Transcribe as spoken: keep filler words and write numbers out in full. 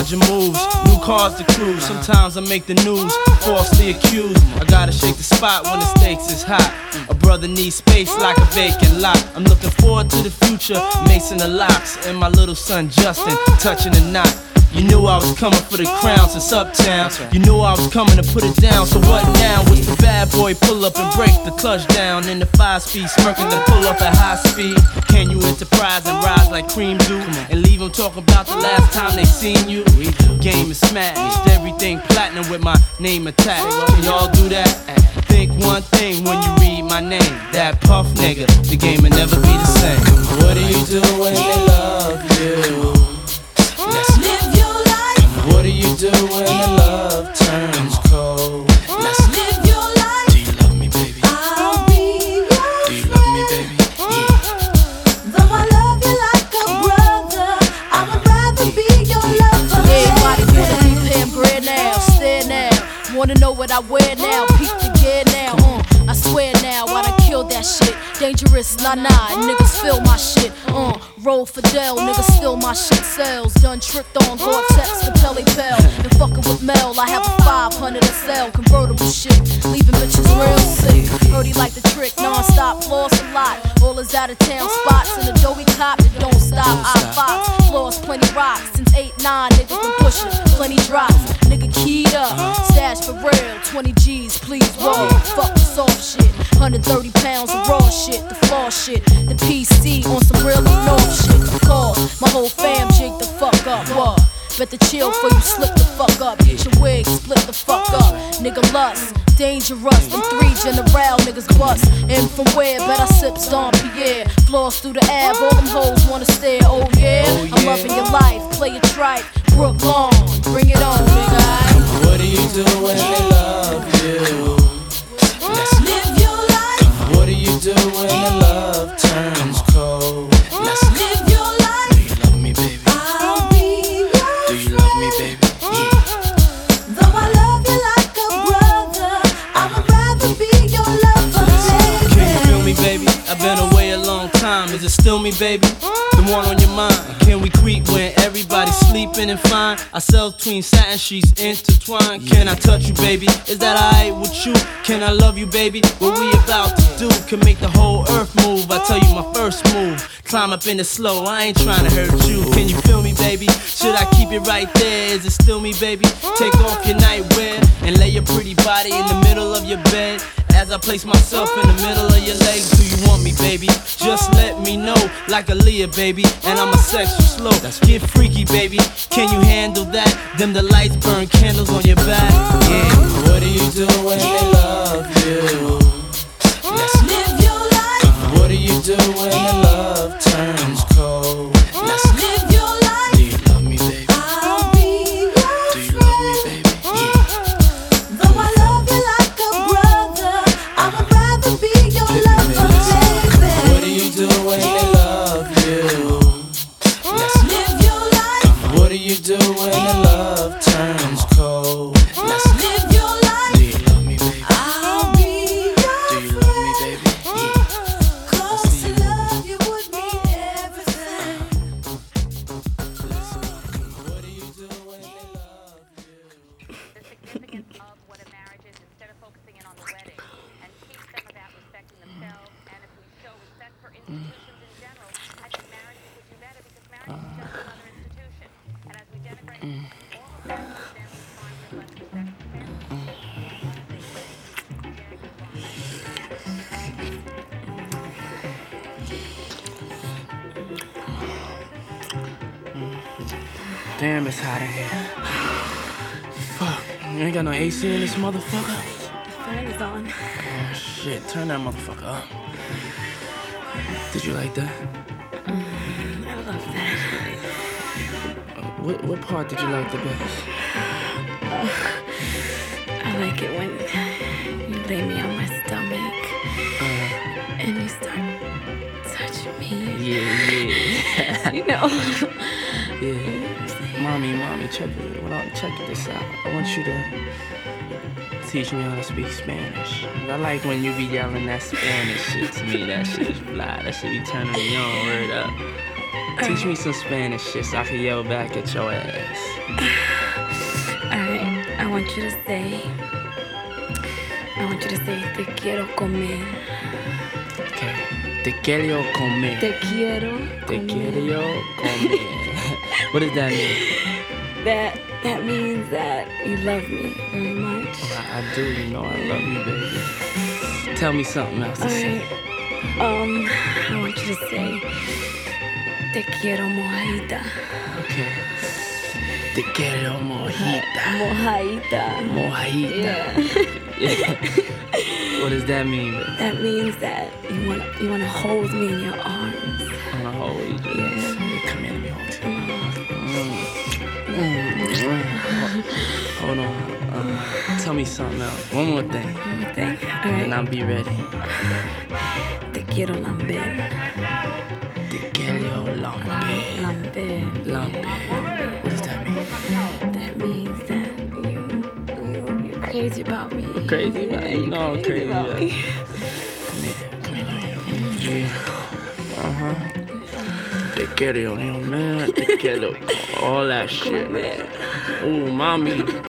change your moves, new cars to cruise. Sometimes I make the news, falsely accused. I gotta shake the spot when the stakes is hot. A brother needs space like a vacant lot. I'm looking forward to the future, macing the locks, and my little son Justin touching the knot. You knew I was coming for the crown since Uptown. You knew I was coming to put it down. So what now? With the bad boy pull up and break the clutch down. In the five speed smirking to pull up at high speed. Can you enterprise and rise like cream do? And leave them talking about the last time they seen you? Game is smashed, everything platinum with my name attached. Can y'all do that? Think one thing when you read my name. That Puff nigga, the game will never be the same. What do you do when they love you? Let's live your life. What do you do when the love turns cold? Let's live your life. Do you love me, baby? I'll be yours. Do you love me, baby? Yeah. Though I love you like a brother, I would rather be your lover. Everybody wanna be paying bread now, stare now. Wanna know what I wear now, peep the gear now. Uh, I swear now, I done killed that shit. Dangerous, nah nah, niggas feel my shit. Uh, roll Fidel, niggas steal my shit. Sells, done tricked on Gore-Tex to Pelly Pell. And fucking with Mel, I have a five hundred S L convertible shit, leaving bitches real sick. Heard he like the trick, non-stop, floss a lot. All his out of town spots, and the Adobe cop that don't stop. I fox, floors plenty rocks. Since eight nine, niggas been pushing, plenty drops. Nigga keyed up, stash for real, twenty G's, please roll. Fuck the soft shit, one hundred thirty pounds of raw shit, the flaw shit, the P C on some real north shit. Call my whole fam, jig the fuck up. What? Better chill before you slip the fuck up. Get your wig, split the fuck up. Nigga lust, dangerous. Them three general niggas bust. And from where? Bet I sip Dom Pierre. Floss through the ab, all them hoes wanna stare. Oh yeah, I'm loving your life. Play it right, Brook Long. Bring it on, nigga. What do you do when they love you? Let's live your life. What do you do when the love turns cold? Let's live your life. Do you love me, baby? I'll be yours. Do you love me, baby? Yeah. Though I love you like a brother, I would rather be your lover, baby. Can you feel me, baby? I've been away a long time. Is it still me, baby? The one on your mind. Can we creep when everybody's sleeping and fine? Ourselves between satin sheets intertwined. Can I touch you, baby? Is that alright with you? Can I love you, baby? What we about to do can make the whole earth move. I tell you my first move. Climb up in the slow, I ain't trying to hurt you. Can you feel me, baby? Should I keep it right there? Is it still me, baby? Take off your nightwear and lay your pretty body in the middle of your bed. As I place myself in the middle of your legs, do you want me, baby? Just let me know, like Aaliyah, baby. And I'm a sexual slow. Get freaky, baby. Can you handle that? Them the lights burn candles on your back. Yeah. What do you do when they love you? Let's live your life. What do you do when the love turns cold? Let's live your life. Do you love me, baby? I'll be yours. Do you love me, baby? Yeah. Though I love you like a brother, I would rather be your lover, baby. What do you do when they love you? Let's live your life. What do you do when the love turns cold? Let's live your life. Do you love me, baby? I'll be yours. Do you love me, baby? Yeah. Cause to love you would mean everything. What do you do when they love you? The significance of what a marriage is instead of focusing in on the wedding, and teach them about respecting themselves. And if we show respect for institutions in general, I think marriages would do better because marriage is just another institution. And as we denigrate all of that, then we find we have less respect for family. Damn, it's hot in here. Fuck, you ain't got no A C in this motherfucker? Fan is on. Oh shit, turn that motherfucker up. Did you like that? I love that. Uh, what, what part did you like the best? I like it when you lay me on my stomach Uh, and you start touching me. yeah, yeah. You know. Yeah. Mommy, mommy, check it. Well, check this out. I want you to teach me how to speak Spanish. I like when you be yelling that Spanish shit to me. That shit is fly. That shit be turning me on. Word up. Teach me some Spanish shit so I can yell back at your ass. Alright, I want you to say, I want you to say, te quiero comer. Okay. Te quiero comer. Te quiero Te comer. quiero comer. What does that mean? That, that means that you love me very much. I, I do, you know, I love you, baby. Tell me something else to say. Alright, um, I want you to say, te quiero mojita. Okay. Te quiero mojita. Mojita. Mojita. Yeah. What does that mean, baby? That means that you want you want to hold me in your arms. I wanna hold you. Yeah. Come here, let me hold you. Mm. Mm. Hold on. Uh, tell me something else. One more thing. Okay. All And right. I'll be ready. Te quiero lamber. Te quiero lamber. Lamber. Lamber. What does that mean? That means that you, you you're crazy about me. Crazy about Yeah, you? you're know I'm crazy about about me. you. Come here. Come here. Yeah. Uh-huh. Te quiero, man. Te quiero. All that shit. Man. Ooh, mommy.